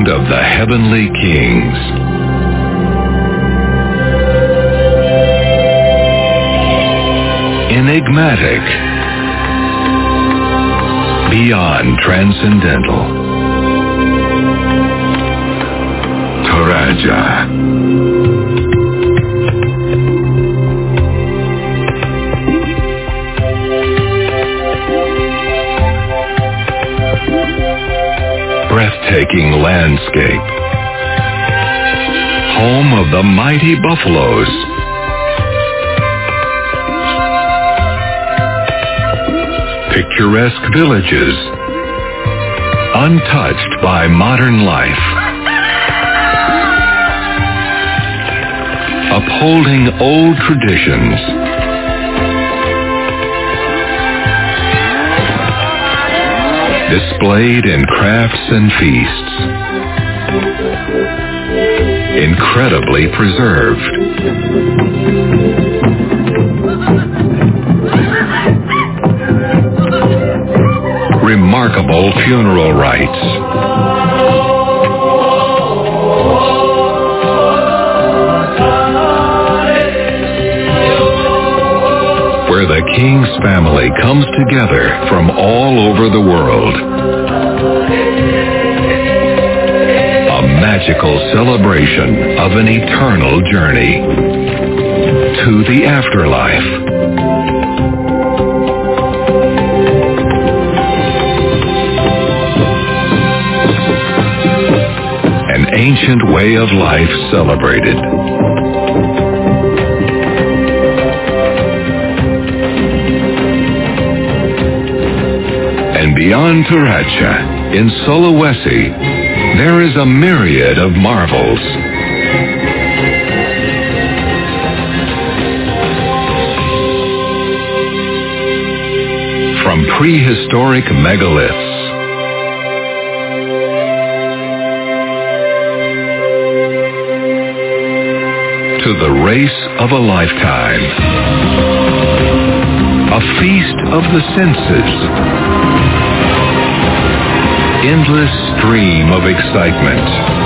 land of the heavenly kings. Enigmatic, beyond transcendental. Toraja. Breathtaking landscape. Home of the mighty buffaloes. Picturesque villages, untouched by modern life. Upholding old traditions. Displayed in crafts and feasts. Incredibly preserved. Remarkable funeral rites. Where the king's family comes together from all over the world. A magical celebration of an eternal journey to the afterlife. An ancient way of life celebrated. And beyond Toraja, in Sulawesi, there is a myriad of marvels. From prehistoric megaliths to the race of a lifetime. A feast of the senses. Endless stream of excitement.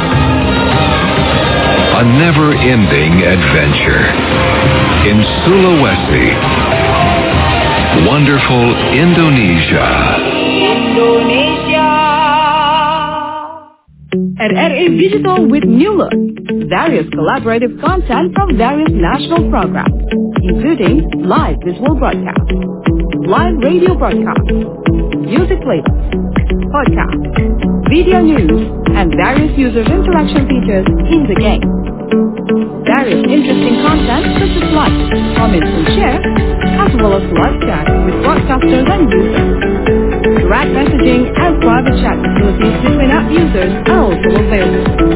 A never-ending adventure. In Sulawesi. Wonderful Indonesia. At RRI Digital with new look. Various collaborative content from various national programs, including live visual broadcasts, live radio broadcasts, music playlists, podcasts, video news, and various user interaction features in the game. Various interesting content such as likes, comments, and shares, as well as live chat with broadcasters and users. Direct messaging and private chat facilities between app users are also available.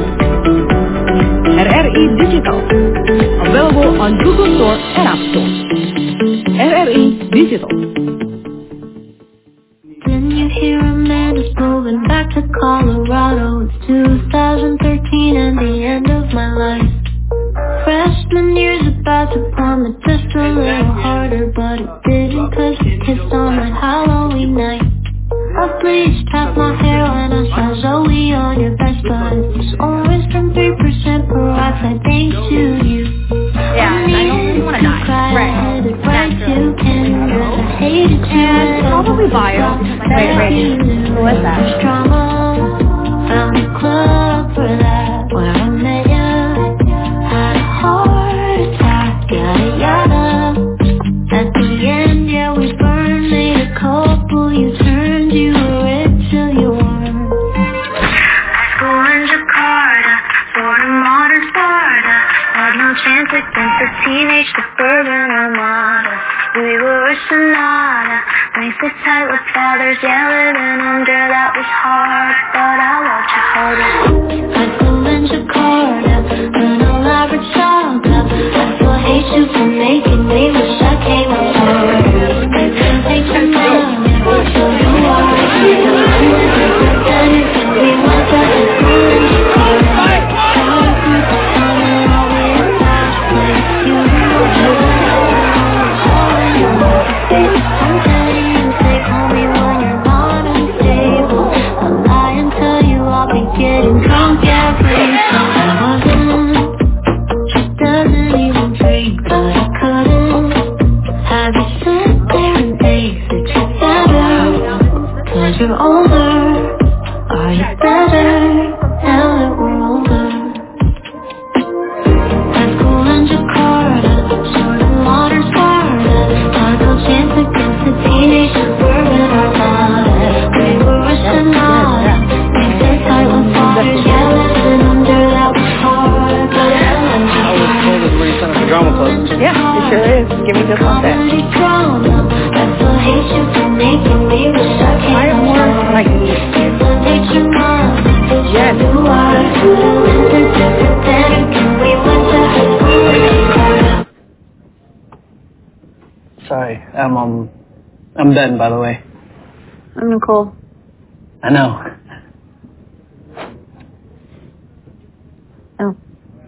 RRI Digital, available on Google Store and App Store. RRI Digital. Then you hear a man is moving back to Colorado. It's 2013 and the end of my life. Freshman year's about to plummet just a little harder, but it didn't 'cause we kissed on that Halloween night. I bleached half my hair when I saw Zoe on your best bud. It's orange from 3% peroxide, thanks to you. Yeah, I don't want to die. Right. To Canada. I hated you. And probably bio. Wait. Who was that? Drama. Found a club for that. Where I met you. Had a heart attack. Yada yada. At the end, yeah, we burned. Made a couple U-turns. You were rich till you weren't. School in Jakarta. For the modern Sparta. Had no chance against the teenage suburban armada. We were a sonata. Nice to tight with fathers yelling and under. That was hard, but I loved you harder. High school in Jakarta. An elaborate saga. I still hate you for making me wish I came up harder. I couldn't take some time. So you are. We went back to school in Jakarta. Getting drunk I'm Ben, by the way. I'm Nicole. I know. Oh.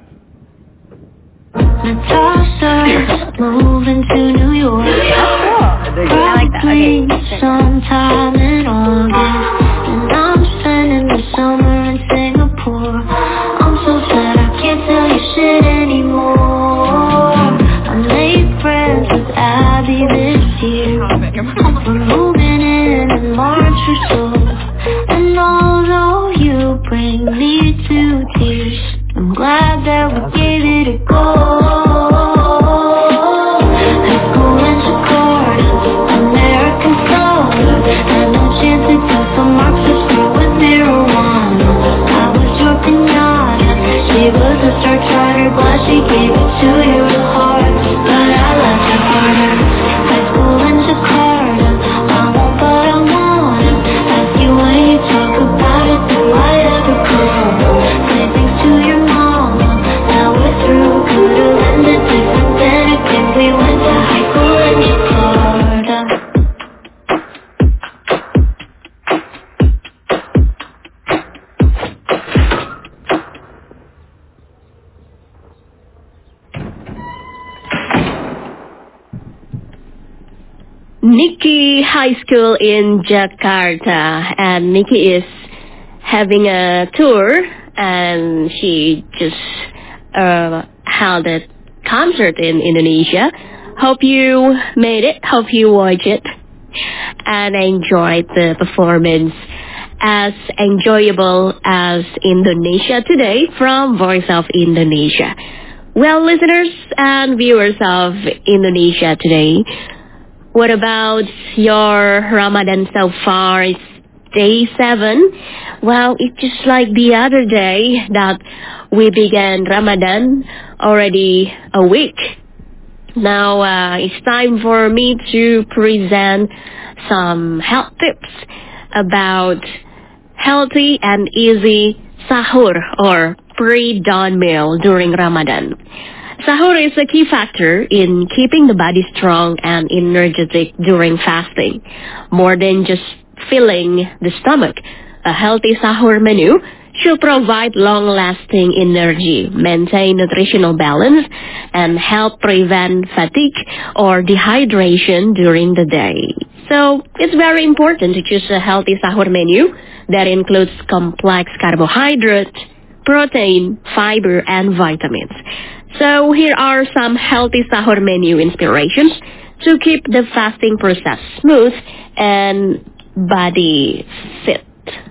Natasha, moving to New York. That's cool. I like that. Okay. Sometime in August, and I'm spending the summer in Singapore. I'm so sad I can't tell you shit anymore. I made friends with Abby this year. We're moving in March or so. And although you bring me to tears, I'm glad that we gave it a go. High school in Jakarta, American color. Had no chance to do some Marxist girl with marijuana. I was your pinata, she was a star charter. Glad she gave it to you hard, but I left it harder. High school in Jakarta, I won't but I wanna ask you when you talk about it, do I ever call? Say thanks to your mama, now we're through. Could've ended different then again. We went to high school in Jakarta. Nikki High School in Jakarta, and Nikki is having a tour, and she just held a concert in Indonesia. Hope you made it, hope you watched it, and enjoyed the performance as enjoyable as Indonesia Today from Voice of Indonesia. Well, listeners and viewers of Indonesia Today, what about your Ramadan so far? It's day 7. Well, it's just like the other day that we began Ramadan, already a week. Now it's time for me to present some health tips about healthy and easy sahur or pre-dawn meal during Ramadan. Sahur is a key factor in keeping the body strong and energetic during fasting. More than just filling the stomach, a healthy sahur menu should provide long-lasting energy, maintain nutritional balance, and help prevent fatigue or dehydration during the day. So it's very important to choose a healthy sahur menu that includes complex carbohydrates, protein, fiber, and vitamins. So here are some healthy sahur menu inspirations to keep the fasting process smooth and body fit.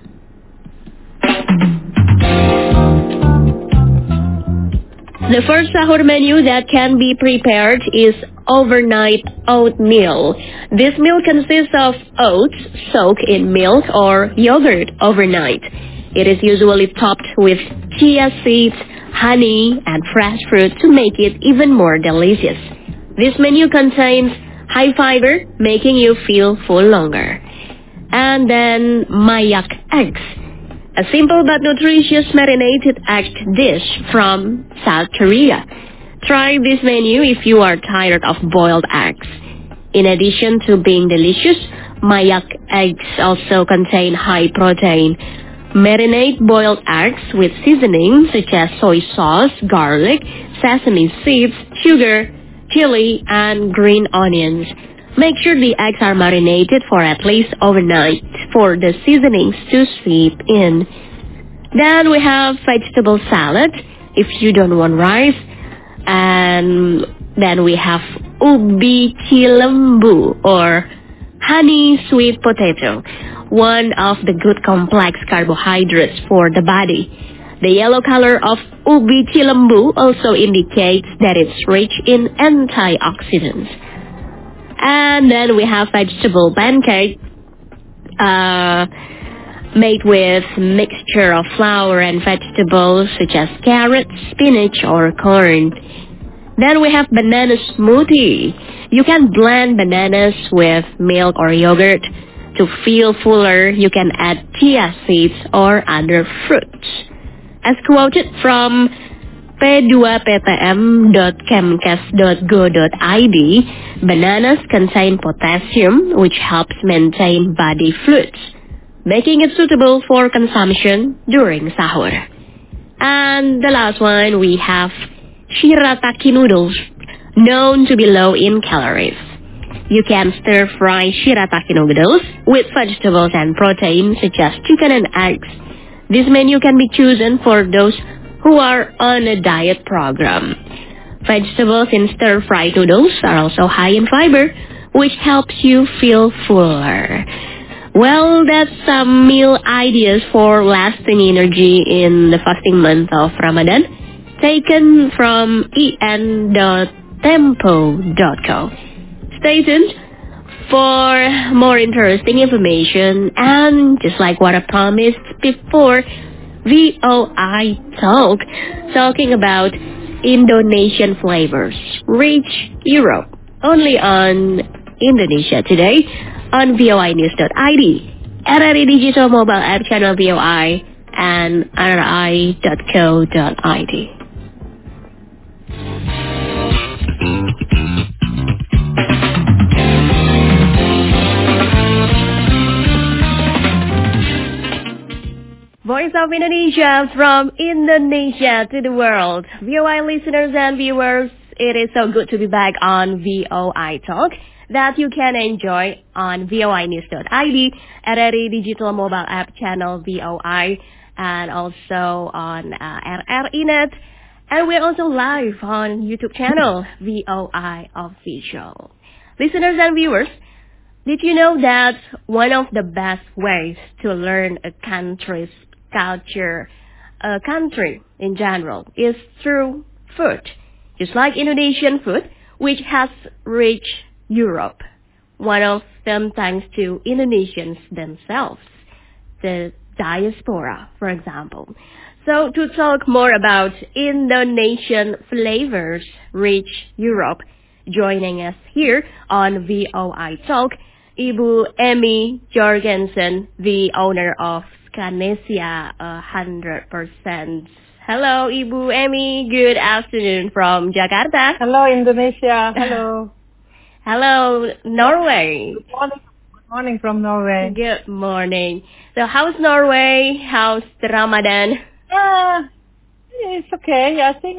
The first sahur menu that can be prepared is overnight oatmeal. This meal consists of oats soaked in milk or yogurt overnight. It is usually topped with chia seeds, honey, and fresh fruit to make it even more delicious. This menu contains high fiber, making you feel full longer. And then mayak eggs, a simple but nutritious marinated egg dish from South Korea. Try this menu if you are tired of boiled eggs. In addition to being delicious, mayak eggs also contain high protein. Marinate boiled eggs with seasonings such as soy sauce, garlic, sesame seeds, sugar, chili, and green onions. Make sure the eggs are marinated for at least overnight for the seasonings to seep in. Then we have vegetable salad if you don't want rice. And then we have ubi cilembu or honey sweet potato, one of the good complex carbohydrates for the body. The yellow color of ubi cilembu also indicates that it's rich in antioxidants. And then we have vegetable pancake made with mixture of flour and vegetables such as carrots, spinach, or corn. Then we have banana smoothie. You can blend bananas with milk or yogurt. To feel fuller, you can add chia seeds or other fruits. As quoted from p2ptm.kemkes.go.id, bananas contain potassium, which helps maintain body fluids, making it suitable for consumption during sahur. And the last one, we have shirataki noodles, known to be low in calories. You can stir-fry shirataki noodles with vegetables and protein such as chicken and eggs. This menu can be chosen for those who are on a diet program. Vegetables in stir-fried noodles are also high in fiber, which helps you feel fuller. Well, that's some meal ideas for lasting energy in the fasting month of Ramadan, taken from en.tempo.co. Stay tuned for more interesting information, and just like what I promised before, VOI Talk, talking about Indonesian flavors, reach Europe, only on Indonesia Today on voinews.id, RRI Digital Mobile App Channel VOI, and rri.co.id. Voice of Indonesia, from Indonesia to the world. VOI listeners and viewers, it is so good to be back on VOI Talk that you can enjoy on voinews.id, RRI Digital Mobile App Channel VOI, and also on RRINet. And we're also live on YouTube channel VOI Official. Listeners and viewers, did you know that one of the best ways to learn a country's culture, a country in general, is through food? Just like Indonesian food, which has reached Europe, one of them thanks to Indonesians themselves, the diaspora, for example. So to talk more about Indonesian flavors reach Europe, joining us here on VOI Talk, Ibu Amy Jorgensen, the owner of Skanesia 100%. Hello, Ibu Amy. Good afternoon from Jakarta. Hello, Indonesia. Hello. Hello, Norway. Good morning. Good morning from Norway. Good morning. So how's Norway? How's the Ramadan? It's okay. I think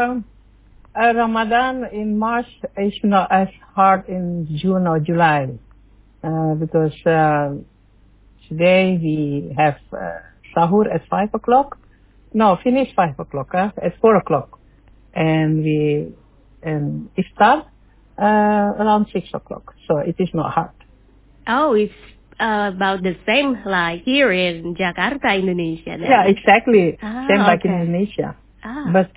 Ramadan in March is not as hard in June or July because today we have sahur at 5 o'clock. No, finish 5 o'clock, at 4 o'clock. And iftar around 6 o'clock. So it is not hard. Oh, it's about the same like here in Jakarta, Indonesia. Then. Yeah, exactly. Same like in Indonesia. But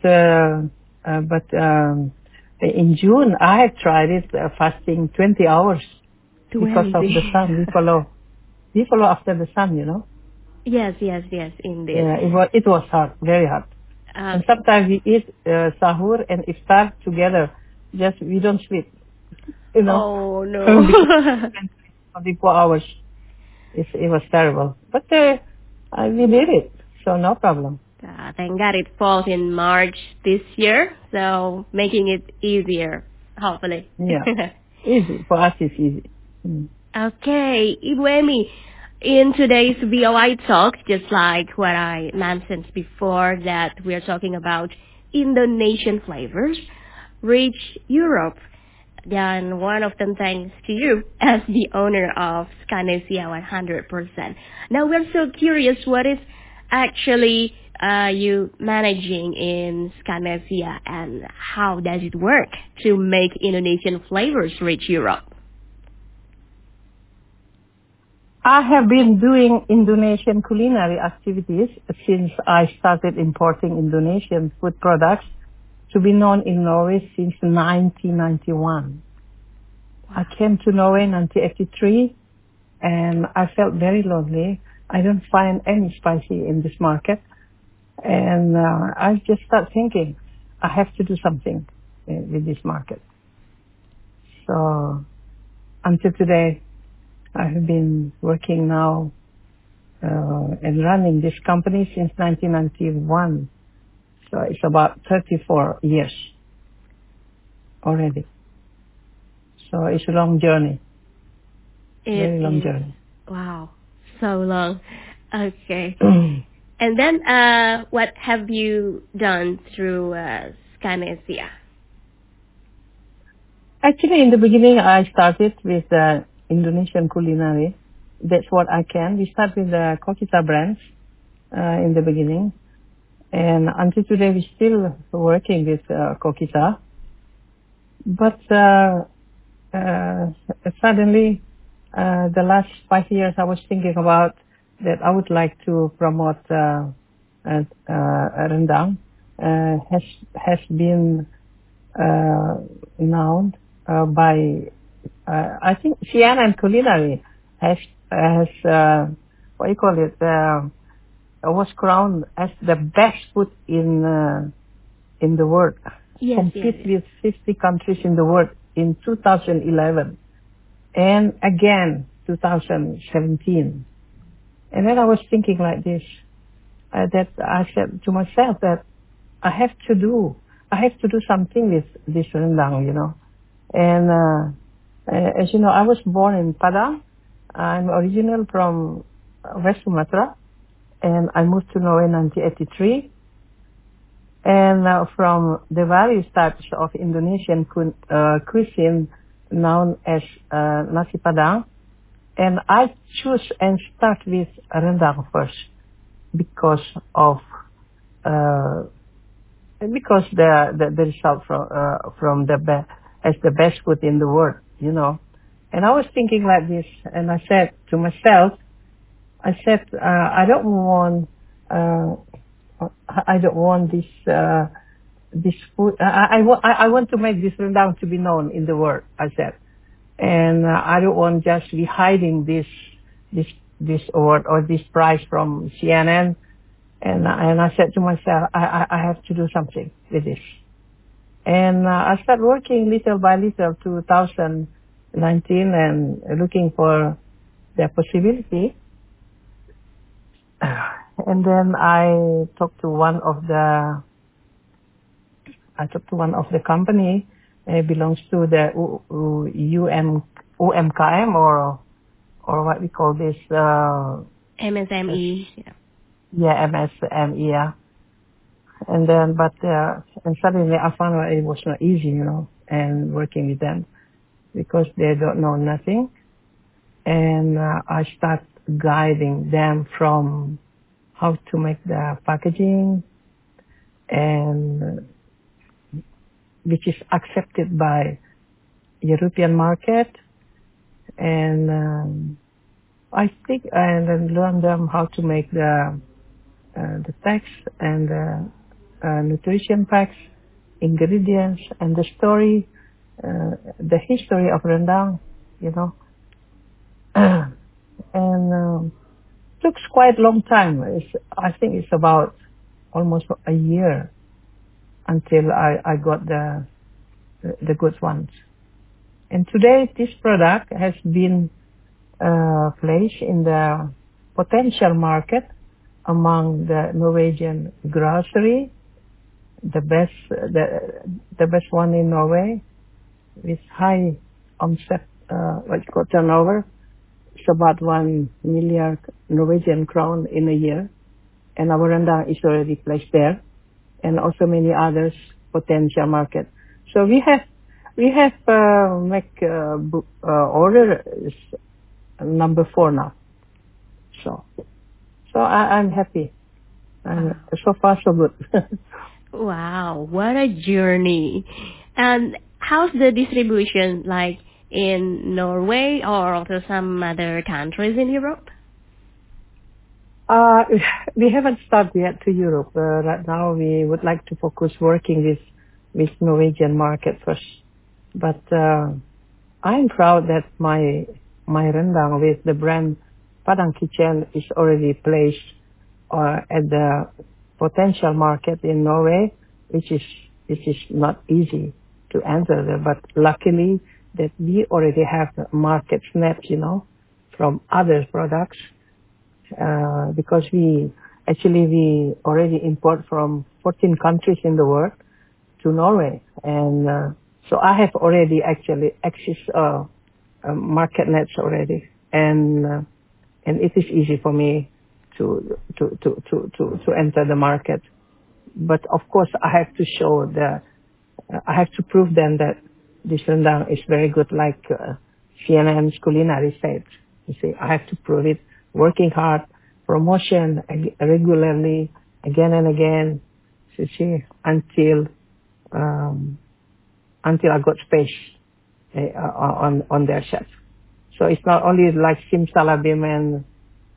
in June, I have tried it fasting 20 hours because of the sun. We follow after the sun, you know. Yes, indeed. Yeah, it was hard, very hard. And sometimes we eat sahur and iftar together. Just we don't sleep, you know. Oh no. 24 hours. It was terrible, but we did it, so no problem. Thank God it falls in March this year, so making it easier, hopefully. Yeah, easy for us. It's easy. Okay, Ibu Amy. In today's VOI Talk, just like what I mentioned before, that we are talking about Indonesian flavors reach Europe. Then one of them thanks to you as the owner of Skanesia 100%. Now we're so curious, what is actually you managing in Skanesia, and how does it work to make Indonesian flavors reach Europe? I have been doing Indonesian culinary activities since I started importing Indonesian food products to be known in Norway since 1991. Wow. I came to Norway in 1983 and I felt very lonely. I don't find any spicy in this market. And I just started thinking, I have to do something with this market. So until today, I have been working now and running this company since 1991. So it's about 34 years already. So it's a long journey. Very long journey. Wow, so long. Okay. And then, what have you done through Scanesia? Actually, in the beginning, I started with Indonesian culinary. That's what I can. We start with the Kokita brands in the beginning. And until today, we're still working with Kokita. But suddenly, the last 5 years, I was thinking about that I would like to promote rendang. Has been known by I think CNN Culinary has what you call it was crowned as the best food in the world. Yes, Compete yes. with 50 countries in the world in 2011 and again 2017. And then I was thinking like this, that I said to myself that I have to do something with this rendang, you know. And as you know, I was born in Padang. I'm original from West Sumatra, and I moved to Norway in 1983. And from the various types of Indonesian cuisine known as nasi Padang, and I choose and start with rendang first because of the result from as the best food in the world, you know. And I was thinking like this, and I said to myself, I don't want this food. I want to make this rendang to be known in the world, I said. And I don't want just be hiding this award or this prize from CNN. And I said to myself, I have to do something with this. And I started working little by little 2019 and looking for the possibility. And then I talked to one of the company. It belongs to the UMKM or what we call this. MSME. Yeah, MSME. Yeah. And then, and suddenly I found out it was not easy, you know, and working with them because they don't know nothing. And I start guiding them from how to make the packaging and which is accepted by European market. And I think, and then learn them how to make the text and nutrition packs, ingredients, and the story, the history of rendang, you know. And took quite a long time. I think it's about almost a year until I got the good ones. And today this product has been placed in the potential market among the Norwegian grocery, the best one in Norway, with high turnover. It's about 1 million Norwegian crown in a year, and our rendang is already placed there, and also many others potential market. So we have make order is number 4 now. So I'm happy. And so far so good. Wow, what a journey. And how's the distribution like in Norway or also some other countries in Europe? We haven't started yet to Europe. Right now we would like to focus working with Norwegian market first. But I'm proud that my rendang with the brand Padang Kitchen is already placed at the potential market in Norway, which is not easy to enter there. But luckily that we already have market snaps, you know, from other products, because we Actually, we already import from 14 countries in the world to Norway. And so I have already actually access market nets already. And it is easy for me to enter the market. But of course, I have to show I have to prove them that this rendang is very good, like CNN's culinary said. You see, I have to prove it, working hard, promotion regularly, again and again, you see, until I got space on their chef. So it's not only like simsalabim and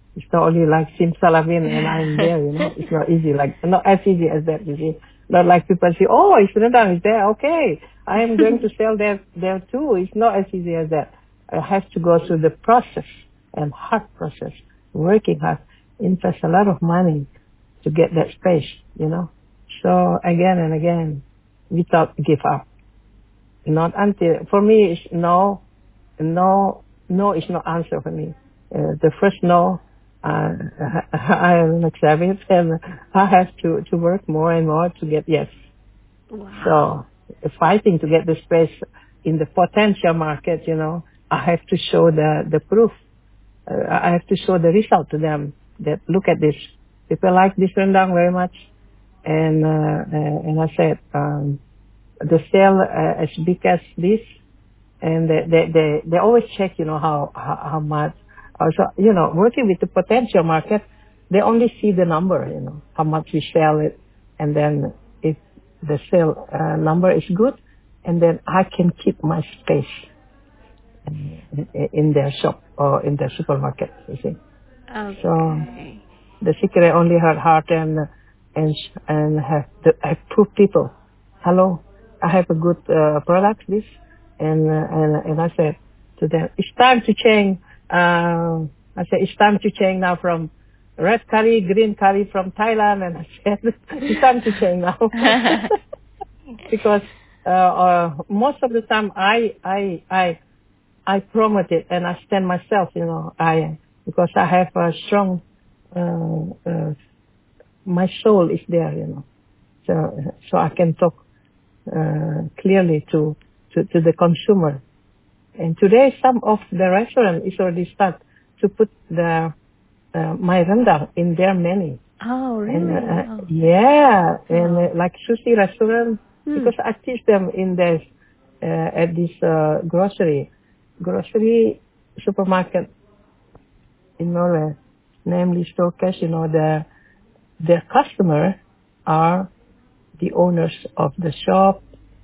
I'm there, you know. It's not easy, not as easy as that, you see. Not like people say, oh, it's rendang, it's there, okay. I am going to sell there too. It's not as easy as that. I have to go through the process and hard process, working hard, invest a lot of money to get that space, you know. So again and again, without give up. Not until, for me, it's no is no answer for me. The first no, I will accept it, and I have to work more and more to get yes. Wow. So fighting to get the space in the potential market, you know, I have to show the proof. I have to show the result to them that look at this. People like this rendang very much, and I said the sale as big as this, and they always check, you know, how much. Also, you know, working with the potential market, they only see the number, you know, how much we sell it, and then if the sale number is good, and then I can keep my space in their shop or in their supermarket, you see. Okay. So the secret only hard and have proof people. Hello, I have a good product, this, and I said to them, it's time to change. I said it's time to change now from red curry, green curry from Thailand, and I said it's time to change now because most of the time I promote it and I stand myself, you know, because I have a strong, my soul is there, you know, so I can talk clearly to the consumer. And today, some of the restaurant is already start to put my rendang in their menu. Oh, really? And, yeah, and like sushi restaurant, because I teach them in this at this grocery supermarket in Norway, namely Storkes. You know, their customer are the owners of the shop,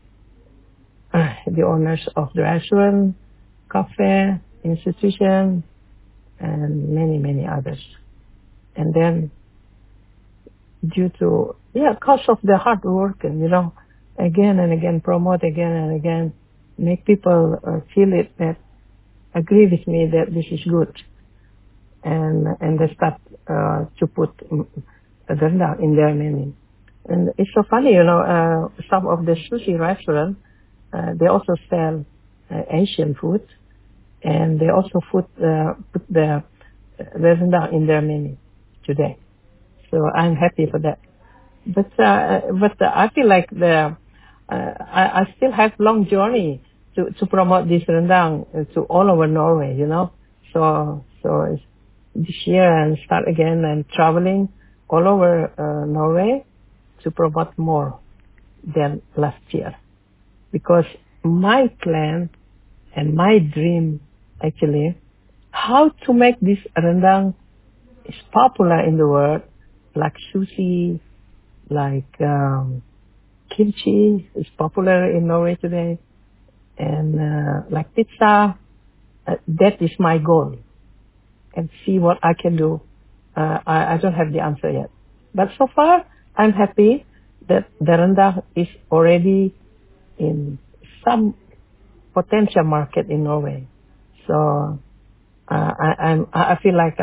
the owners of the restaurant, cafe, institution, and many others. And then due to, cause of the hard work and, you know, again and again, promote again and again, make people feel it, that agree with me that this is good. And they start to put rendang in their menu. And it's so funny, you know, some of the sushi restaurants, they also sell Asian food, and they also put the rendang in their menu today. So I'm happy for that. But I feel like I still have long journey to promote this rendang to all over Norway, you know. So this year and start again and traveling all over Norway to promote more than last year. Because my plan and my dream, actually, how to make this rendang is popular in the world, like sushi, like kimchi is popular in Norway today, and like pizza. That is my goal, and see what I can do. I don't have the answer yet, but so far I'm happy that the rendang is already in some potential market in Norway. So I feel like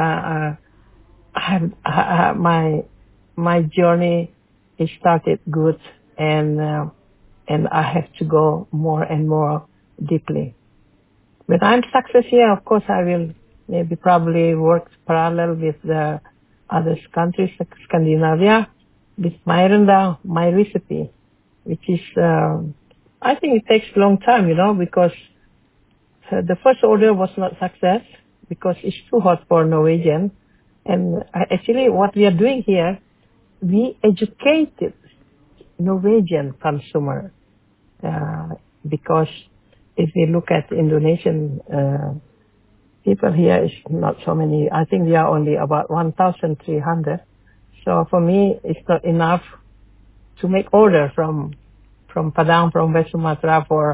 my journey is started good, and I have to go more and more deeply. When I'm success here, of course I will probably work parallel with the other countries like Scandinavia with my rendang, my recipe, which is, I think it takes a long time, because the first order was not success because it's too hot for Norwegian. And actually what we are doing here, we educated Norwegian consumer, because if we look at Indonesian people here, is not so many. I think we are only about 1,300. So for me, it's not enough to make order from Padang, from West Sumatra for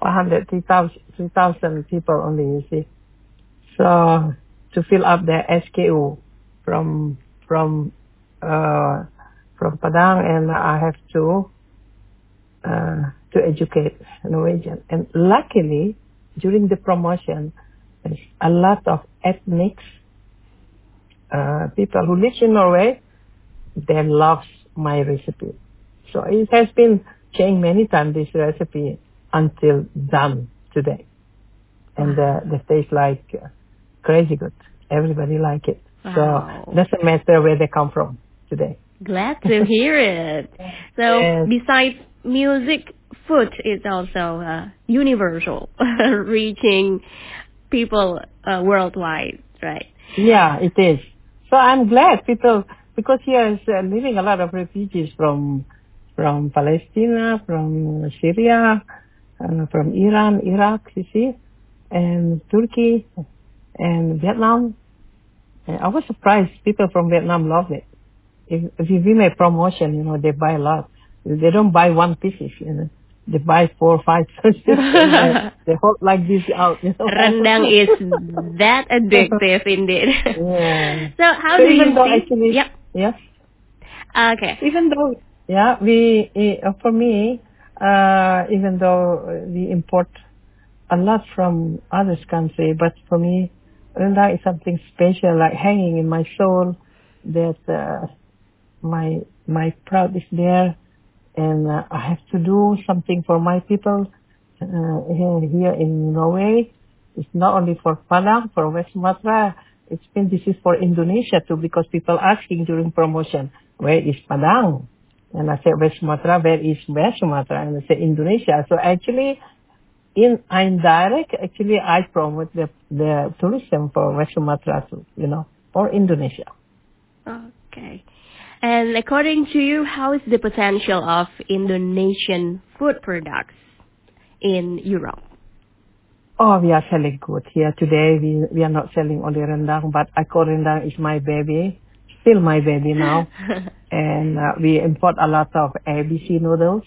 3,000 people only, you see. So to fill up the SKU from Padang, and I have to educate Norwegian. And luckily, during the promotion, there's a lot of ethnic people who live in Norway. They love my recipe. So it has been changed many times, this recipe, until done today. And the taste like crazy good. Everybody like it. Wow. So doesn't matter where they come from today. Glad to hear it. So besides music, food is also universal, reaching people worldwide, right? Yeah, it is. So I'm glad people, because here is living a lot of refugees from Palestine, from Syria, from Iran, Iraq, you see, and Turkey, and Vietnam. And I was surprised people from Vietnam love it. If we make promotion, they buy a lot. They don't buy one pieces, They buy 4 or 5 pieces. They hold like this out, Rendang is that addictive indeed. Yeah. So how do you see? Actually, yep. Yes. Okay. Even though, for me, even though we import a lot from other country, but for me, rendang is something special, like hanging in my soul, that my pride is there, and I have to do something for my people here in Norway. It's not only for Padang, for West Sumatra. This is for Indonesia too, because people asking during promotion, where is Padang? And I said West Sumatra, where is West Sumatra? And I said Indonesia. So actually, indirect, I promote the tourism for West Sumatra too, or Indonesia. Okay. And according to you, how is the potential of Indonesian food products in Europe? Oh, we are selling good here today. We are not selling only rendang, but I call rendang is my baby, still my baby now. And we import a lot of ABC noodles,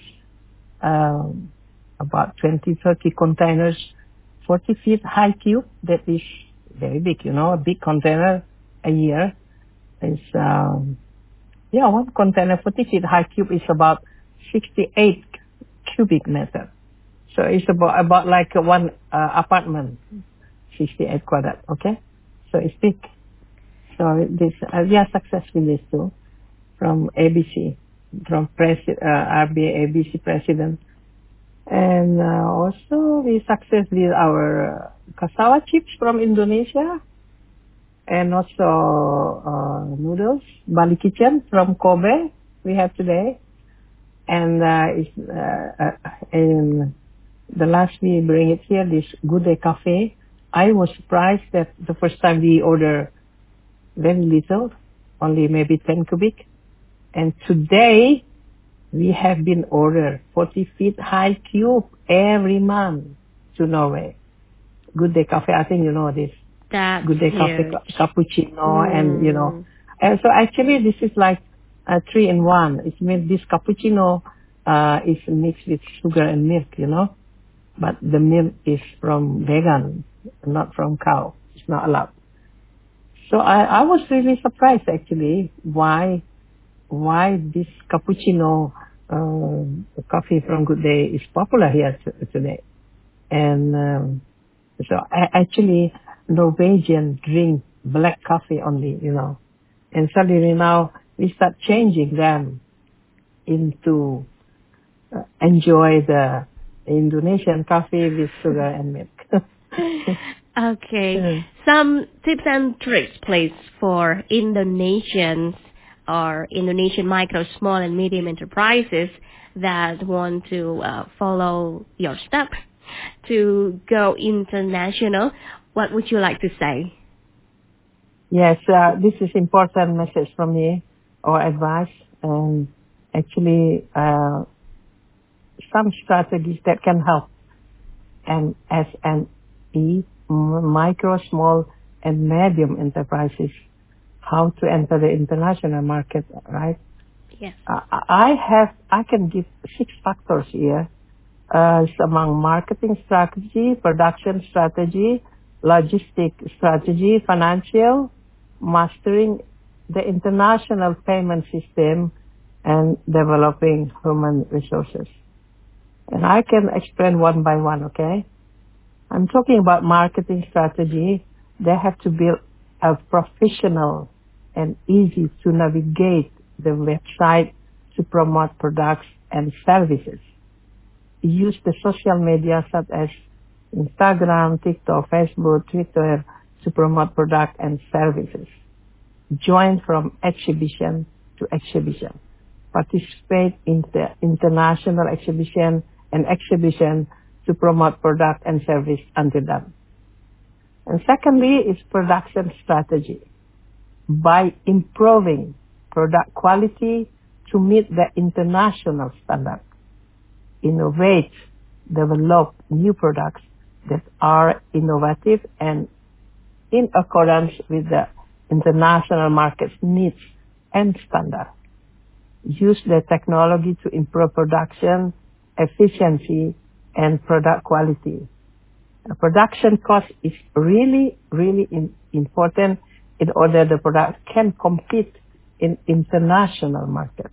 about 20, 30 containers, 40 feet high cube. That is very big, a big container a year. It's, one container, 40 feet high cube is about 68 cubic meter. So it's about like one apartment, 68 quadrat, okay? So it's big. So this we are successful this too, from ABC, from RBA ABC president. And also we success with our cassava chips from Indonesia, and also noodles, Bali Kitchen from Kobe we have today. And in the last we bring it here, this Good Day Cafe. I was surprised that the first time we order very little, only maybe 10 cubic. And today we have been ordered 40 feet high cube every month to Norway. Good Day Cafe, I think you know this. That's Good Day Cafe, huge. cappuccino, and And so actually this is like 3 in 1. It means this cappuccino is mixed with sugar and milk, But the milk is from vegan, not from cow. It's not allowed. So I was really surprised actually why this cappuccino coffee from Good Day is popular here today. And so actually Norwegian drink black coffee only, And suddenly now we start changing them into enjoy the Indonesian coffee with sugar and milk. Okay. Some tips and tricks, please, for Indonesians or Indonesian micro, small, and medium enterprises that want to follow your step to go international. What would you like to say? Yes, this is important message from me or advice. And actually, some strategies that can help and SME, micro, small, and medium enterprises, how to enter the international market, right? Yes. I can give 6 factors here. It's among marketing strategy, production strategy, logistic strategy, financial, mastering the international payment system, and developing human resources. And I can explain one by one, okay? I'm talking about marketing strategy. They have to build a professional and easy to navigate the website to promote products and services. Use the social media such as Instagram, TikTok, Facebook, Twitter to promote product and services. Join from exhibition to exhibition. Participate in the international exhibition and exhibition to promote product and service until done. And secondly is production strategy. By improving product quality to meet the international standard. Innovate, develop new products that are innovative and in accordance with the international market's needs and standard. Use the technology to improve production, efficiency, and product quality. Production cost is really important in order the product can compete in international market.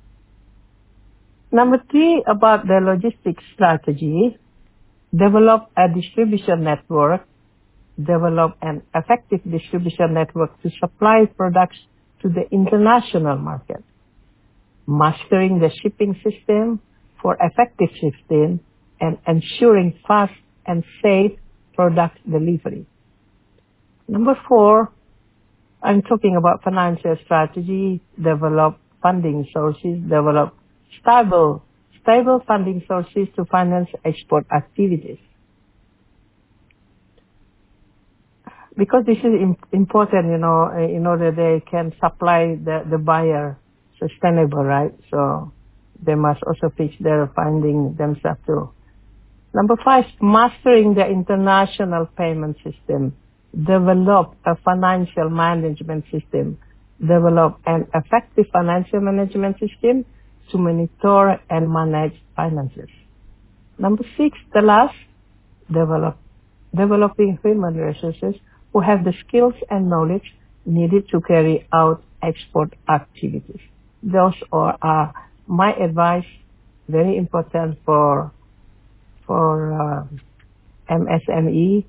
Number 3, about the logistics strategy, develop a distribution network, develop an effective distribution network to supply products to the international market. Mastering the shipping system for effective shipping and ensuring fast and safe product delivery. Number 4, I'm talking about financial strategy, develop funding sources, develop stable funding sources to finance export activities. Because this is important, in order they can supply the buyer sustainable, right? So they must also fix their funding themselves too. Number 5, mastering the international payment system. Develop a financial management system. Develop an effective financial management system to monitor and manage finances. Number 6, the last, developing human resources who have the skills and knowledge needed to carry out export activities. Those are my advice, very important for MSME,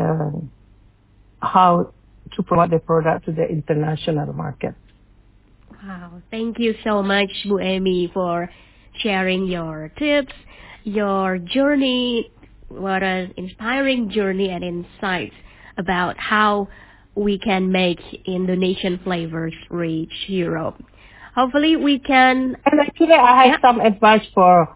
how to promote the product to the international market. Wow, thank you so much, Bu Amy, for sharing your tips, your journey, what an inspiring journey and insights about how we can make Indonesian flavors reach Europe. Hopefully we can... And actually I have some advice for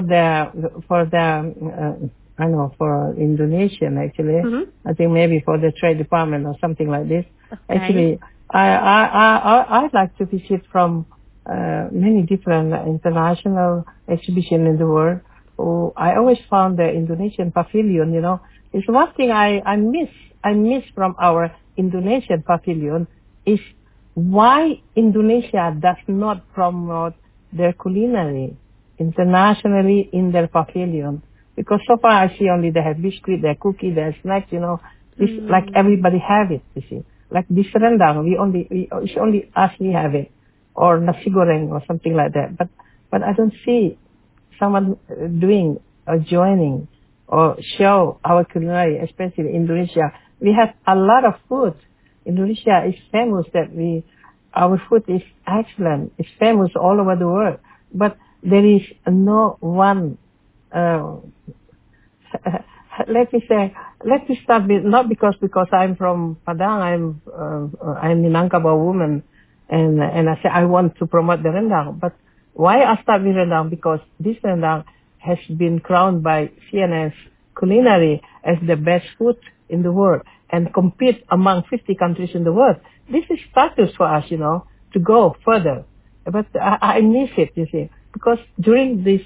Indonesian actually. Mm-hmm. I think maybe for the Trade Department or something like this. Okay. Actually, I'd like to visit from many different international exhibitions in the world. Oh, I always found the Indonesian pavilion, It's one thing I miss from our Indonesian pavilion is why Indonesia does not promote their culinary internationally in their pavilion. Because so far I see only they have biscuit, they have cookie, they have snacks, This, like everybody have it, you see. Like this rendang, it's only us we have it. Or nasi goreng or something like that. But I don't see someone doing or joining or show our culinary, especially in Indonesia. We have a lot of food. Indonesia is famous that our food is excellent. It's famous all over the world. But there is no one let me start with, not because I'm from Padang, I'm Minangkabau woman, and I say I want to promote the rendang. But why I start with rendang? Because this rendang has been crowned by CNS Culinary as the best food in the world and compete among 50 countries in the world. This is status for us, to go further. But I miss it, you see, because during this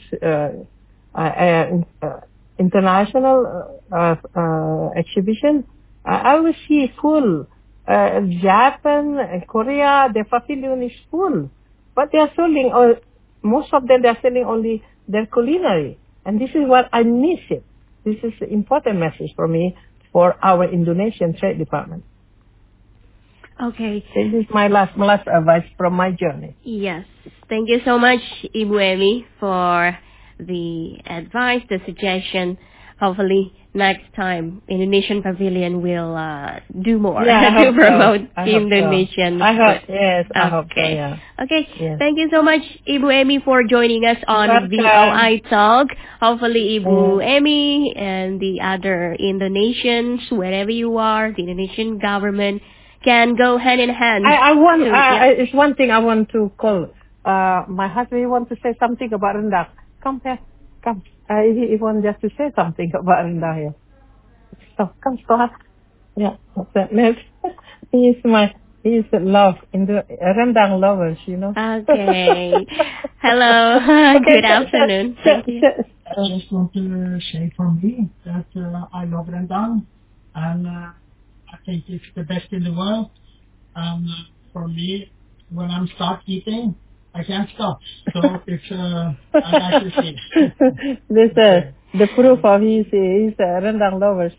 international exhibition, I will see full. Japan and Korea, their pavilion is full, but they are selling, most of them they are selling only their culinary, and this is what I miss it. This is an important message for me, for our Indonesian Trade Department. Okay. This is my last advice from my journey. Yes. Thank you so much, Ibu Emy, for the advice, the suggestion. Hopefully, next time, Indonesian Pavilion will do more to promote Indonesian food. I hope so, yeah. Okay, yes. Thank you so much, Ibu Emy, for joining us on VOI Talk. Hopefully, Ibu Emy and the other Indonesians, wherever you are, the Indonesian government, can go hand in hand. It's one thing I want to call. My husband want to say something about rendang. Come here, come. He want just to say something about rendang here. So come, start. Yeah, he's love in the rendang lovers, Okay. Hello. Good afternoon. Thank you. I just want to say from me that I love rendang, and I think it's the best in the world. And for me, when I'm start eating, I can't stop. So it's I like to see. This the proof of he's rendang lovers,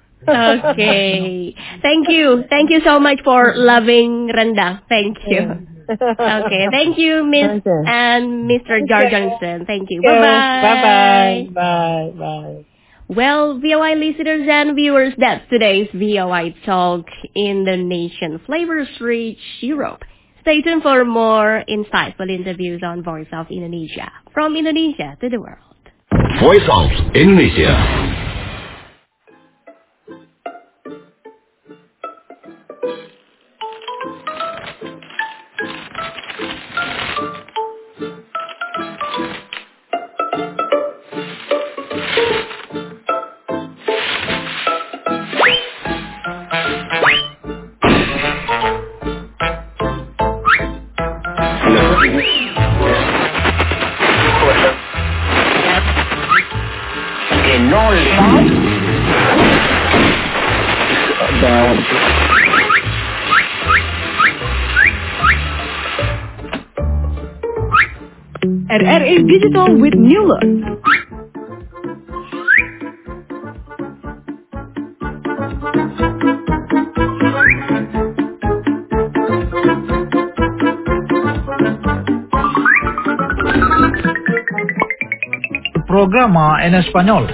Okay. Thank you. Thank you so much for loving rendang. Thank you. Okay. Thank you, Miss and Mr. George Johnson. Thank you. Bye-bye. Bye. Well, VOI listeners and viewers, that's today's VOI Talk, Indonesian Flavors Reach Europe. Stay tuned for more insightful interviews on Voice of Indonesia, from Indonesia to the world. Voice of Indonesia. RRI Digital with new look. Programa en español.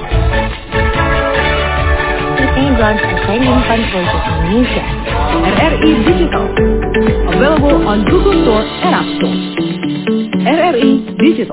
Tinggal persaingan Voice of Indonesia. RRI Digital. Available on Google Store and App Store. RRI Digital.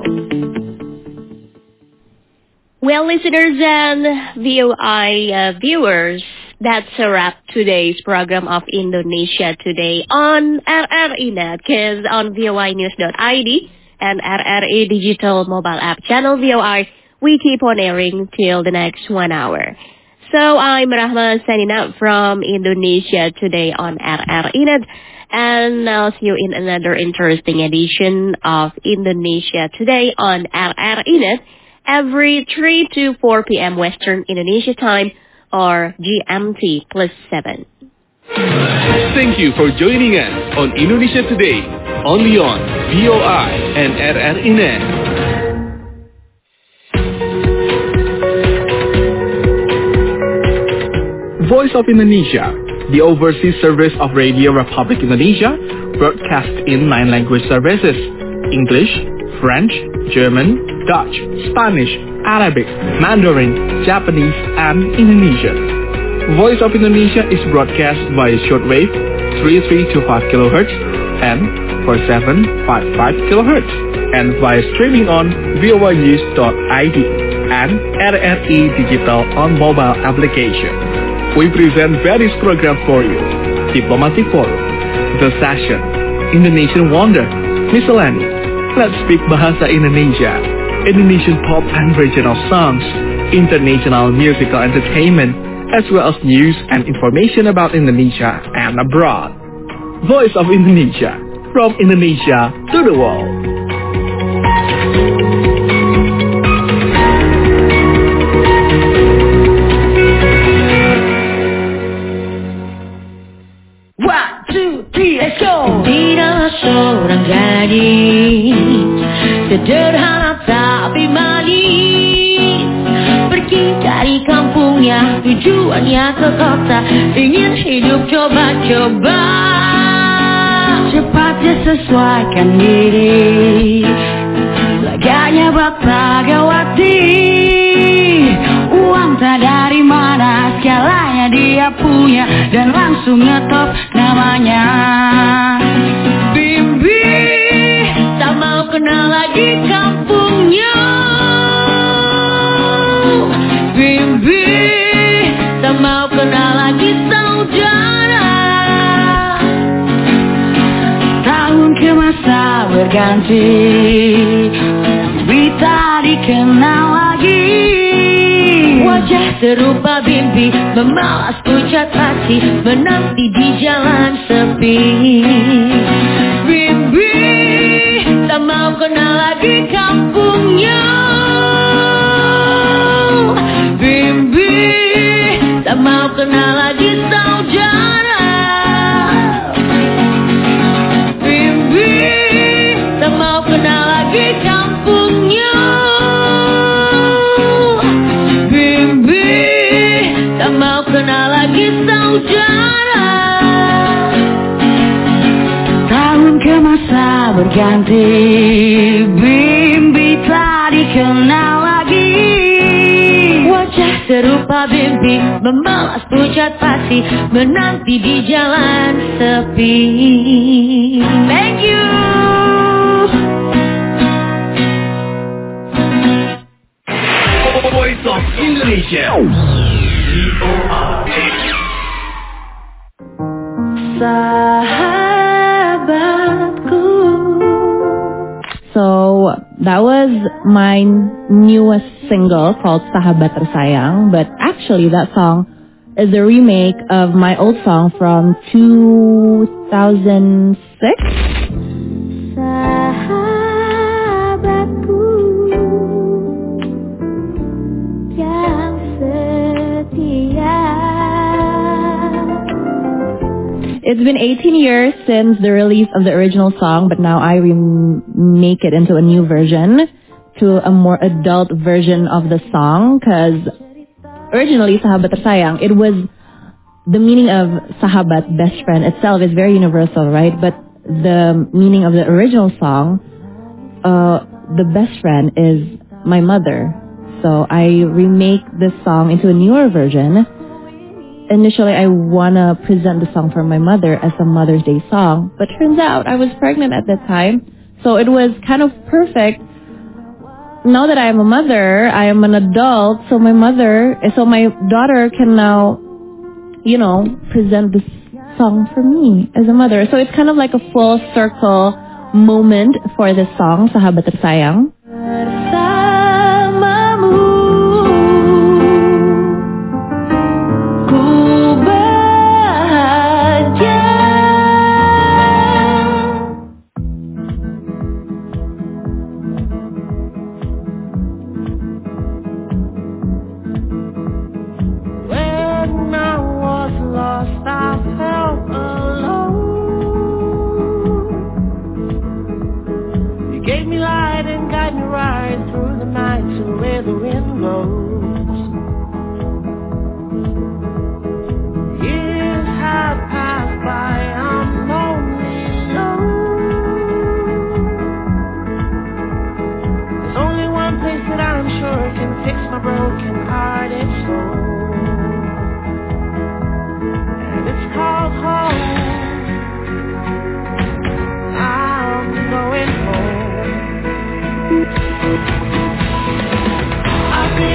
Well, listeners and VOI viewers, that's a wrap today's program of Indonesia Today on RRI Net, because on voinews.id and RRI Digital mobile app channel VOI, we keep on airing till the next 1 hour. So I'm Rahma signing out from Indonesia Today on RRI Net, and I'll see you in another interesting edition of Indonesia Today on RRI Net every 3 to 4 p.m. Western Indonesia time, or GMT +7. Thank you for joining us on Indonesia Today, only on VOI and RRI Net. Voice of Indonesia, the overseas service of Radio Republic Indonesia, broadcast in 9 language services: English, French, German, Dutch, Spanish, Arabic, Mandarin, Japanese, and Indonesian. Voice of Indonesia is broadcast via shortwave 3325 kHz and 4755 kHz, and via streaming on voinews.id. and RRI Digital on mobile application. We present various programs for you. Diplomatic Forum, The Session, Indonesian Wonder, Miscellany, Let's Speak Bahasa Indonesia, Indonesian pop and regional songs, international musical entertainment, as well as news and information about Indonesia and abroad. Voice of Indonesia, from Indonesia to the world. Tidaklah seorang gadis sederhana tapi manis, pergi dari kampungnya tujuannya ke kota, ingin hidup coba-coba. Cepat dia sesuaikan diri, laganya Baktagawati. Uang tak dari mana, segalanya dia punya, dan langsung ngetop namanya. Bimbi tak mau kenal lagi kampungnya. Bimbi tak mau kenal lagi saudara. Tahun ke masa berganti, Bimbi tak dikenal lagi. Wajah serupa Bimbi, memalas pucat hati, menanti di jalan sepi. Bimbi tak mau kenal lagi kampungnya. Bimbi tak mau kenal lagi saudara. Bimbi tak mau kenal lagi kampungnya. Tak mau kenal lagi saudara. Tahun ke masa berganti, Bimbi tak dikenal lagi. Wajah serupa Bimbi, memalas pucat pasti, menanti di jalan sepi. Thank you. Voice of Indonesia. Sahabatku. So that was my newest single called Sahabat Tersayang, but actually that song is a remake of my old song from 2006. Sahabatku yang setia. It's been 18 years since the release of the original song, but now I remake it into a new version, to a more adult version of the song, because originally Sahabat Tersayang, it was the meaning of sahabat, best friend itself is very universal, right? But the meaning of the original song, the best friend is my mother. So I remake this song into a newer version. Initially, I want to present the song for my mother as a Mother's Day song, but turns out I was pregnant at that time, so it was kind of perfect. Now that I am a mother, I am an adult, so my daughter can now, present this song for me as a mother. So it's kind of like a full circle moment for this song, Sahabat Tersayang. I've been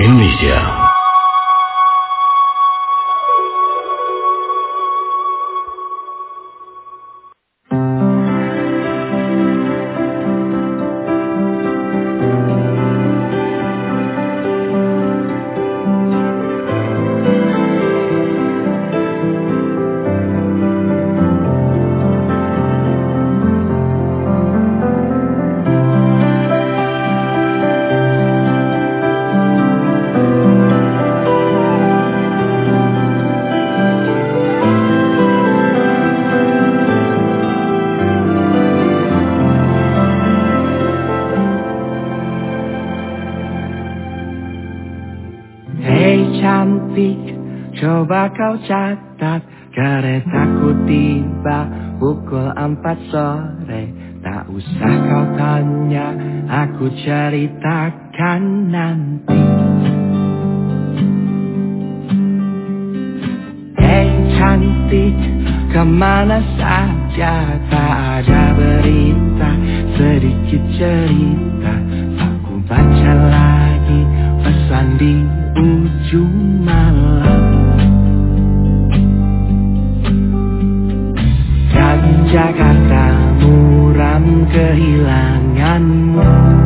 Indonesia. Coba kau catat, keretaku tiba pukul 4 sore. Tak usah kau tanya, aku ceritakan nanti. Hei cantik, kemana saja? Tak ada berita, sedikit cerita. Aku baca lagi pesan di ujung malam. Jakarta muram kehilanganmu.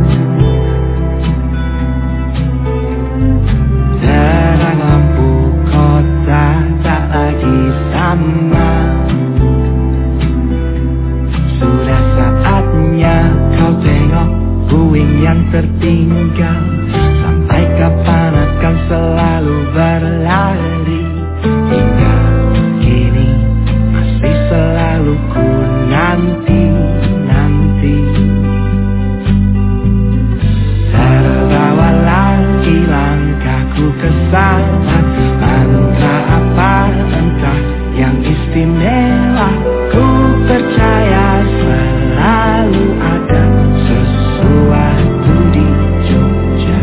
Terang lampu kota tak lagi sama. Sudah saatnya kau tengok puing yang tertinggal. Sampai kapan akan selalu berlari? Hingga kini masih selalu ku nanti. Terbawa lagi langkahku ke sana. Mantra apa entah yang istimewa. Ku percaya selalu ada sesuatu di Jogja.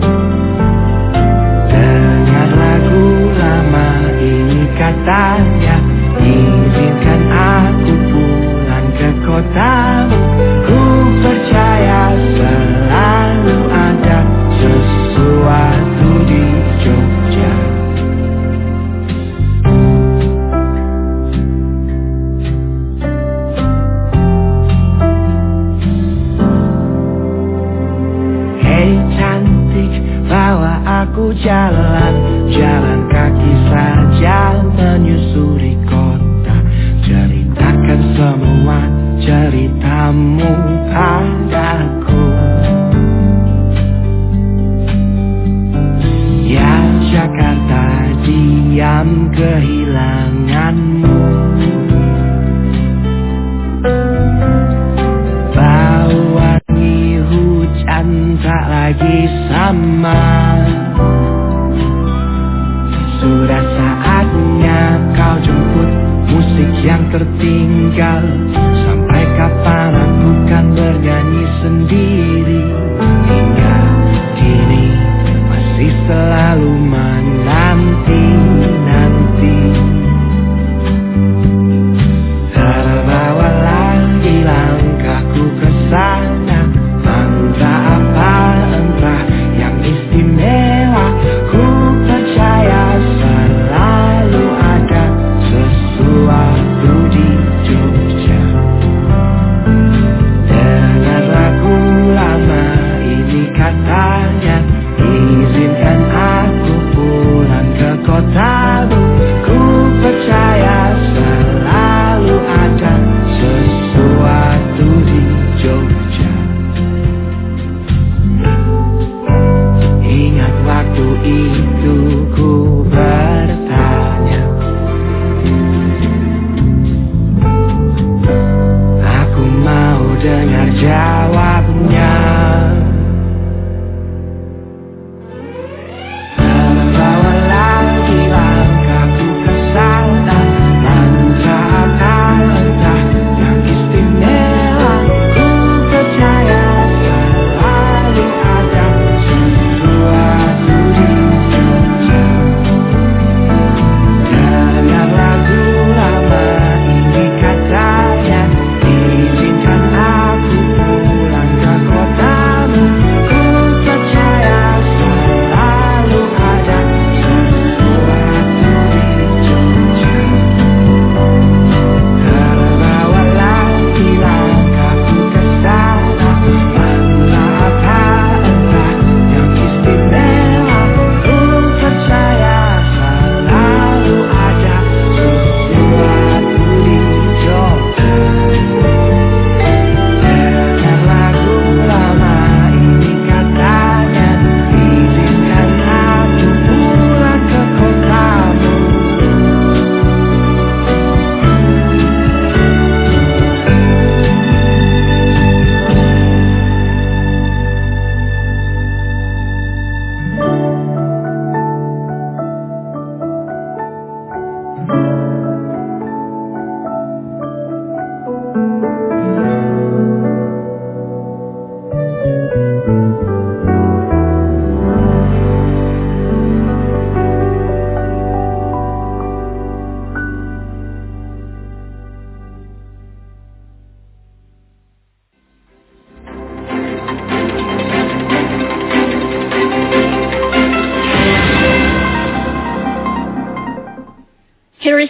Dengar lagu lama ini katanya, izinkan aku pulang ke kotamu. Ku percaya selalu ada sesuatu di Jogja. Hei cantik, bawa aku jalan kaki saja menyusuri kota. Ceritakan semua ceritamu padaku. Ya Jakarta, diam kehilanganmu. Bau wangi hujan tak lagi sama. Sudah saatnya kau jemput musik yang tertinggal. Sampai kapan aku kan bernyanyi sendiri? Hingga kini masih selalu menanti. Terbawa lagi langkahku ke sana. Entah apa entah yang istimewa. Ku percaya selalu ada sesuatu di Jogja.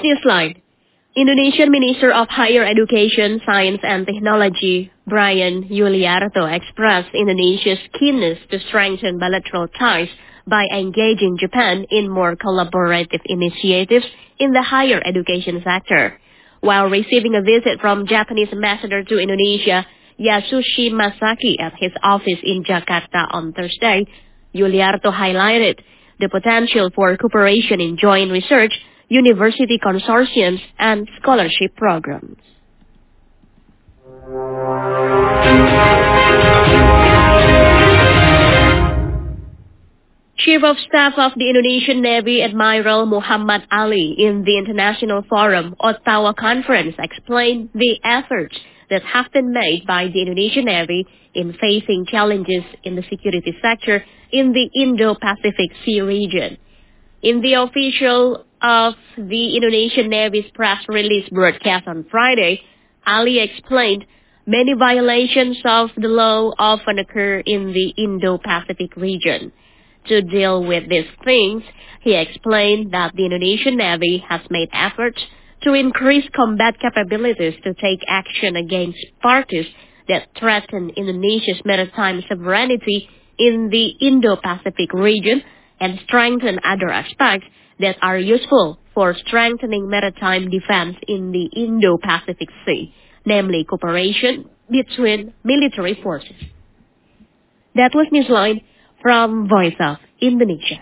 Newsline. Indonesian Minister of Higher Education, Science and Technology, Brian Yuliarto, expressed Indonesia's keenness to strengthen bilateral ties by engaging Japan in more collaborative initiatives in the higher education sector. While receiving a visit from Japanese ambassador to Indonesia, Yasushi Masaki, at his office in Jakarta on Thursday, Yuliarto highlighted the potential for cooperation in joint research, university consortiums, and scholarship programs. Chief of Staff of the Indonesian Navy Admiral Muhammad Ali in the International Forum Ottawa Conference explained the efforts that have been made by the Indonesian Navy in facing challenges in the security sector in the Indo-Pacific Sea region. In the official of the Indonesian Navy's press release broadcast on Friday, Ali explained many violations of the law often occur in the Indo-Pacific region. To deal with these things, he explained that the Indonesian Navy has made efforts to increase combat capabilities to take action against parties that threaten Indonesia's maritime sovereignty in the Indo-Pacific region and strengthen other aspects that are useful for strengthening maritime defense in the Indo-Pacific Sea, namely cooperation between military forces. That was Newsline from Voice of Indonesia.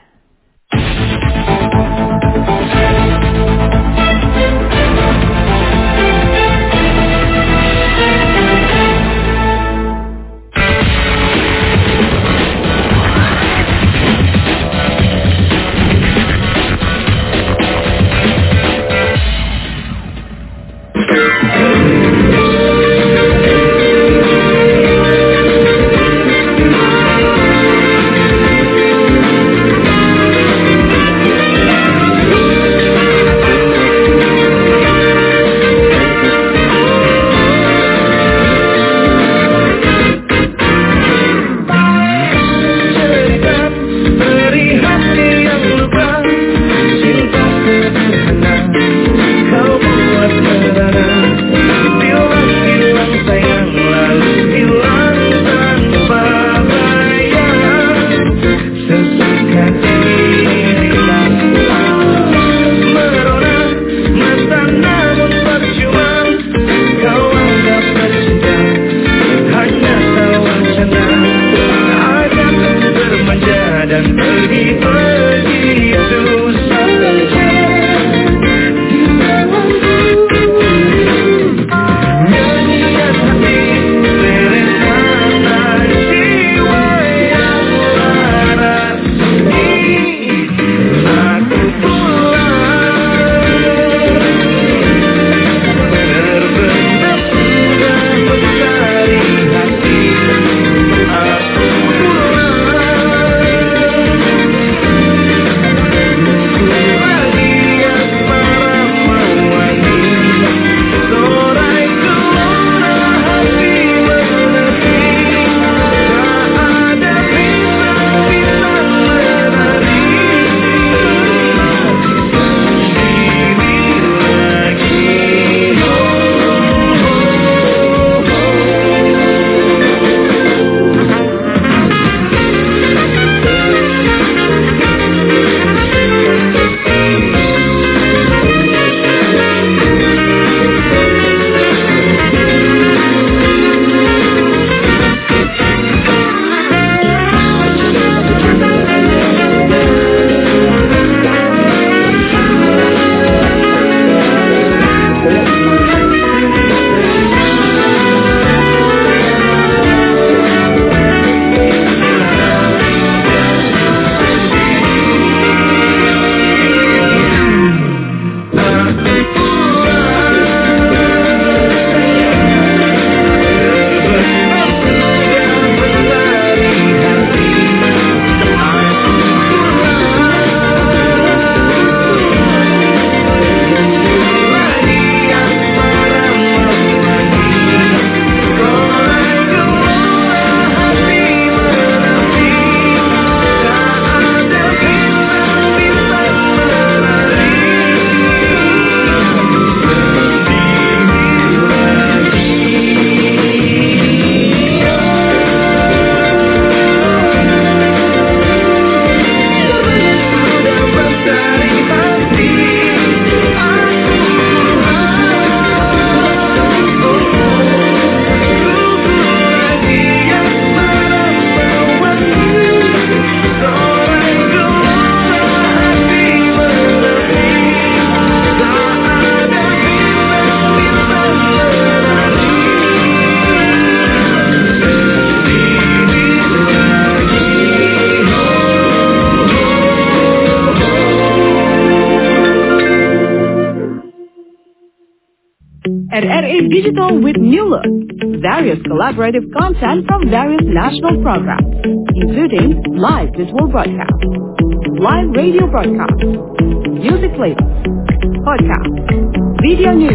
RRA Digital with new look. Various collaborative content from various national programs, including live visual broadcast, live radio broadcast, music playlist, podcast, video news,